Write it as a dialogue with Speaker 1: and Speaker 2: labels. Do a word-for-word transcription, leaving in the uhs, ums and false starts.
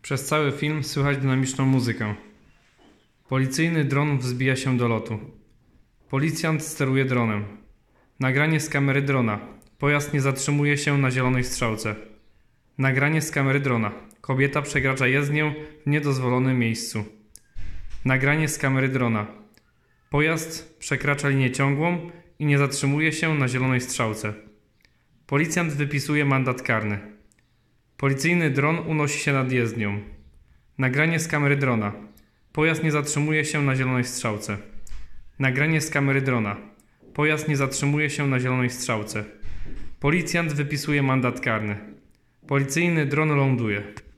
Speaker 1: Przez cały film słychać dynamiczną muzykę. Policyjny dron wzbija się do lotu. Policjant steruje dronem. Nagranie z kamery drona. Pojazd nie zatrzymuje się na zielonej strzałce. Nagranie z kamery drona. Kobieta przekracza jezdnię w niedozwolonym miejscu. Nagranie z kamery drona. Pojazd przekracza linię ciągłą i nie zatrzymuje się na zielonej strzałce. Policjant wypisuje mandat karny. Policyjny dron unosi się nad jezdnią. Nagranie z kamery drona. Pojazd nie zatrzymuje się na zielonej strzałce. Nagranie z kamery drona. Pojazd nie zatrzymuje się na zielonej strzałce. Policjant wypisuje mandat karny. Policyjny dron ląduje.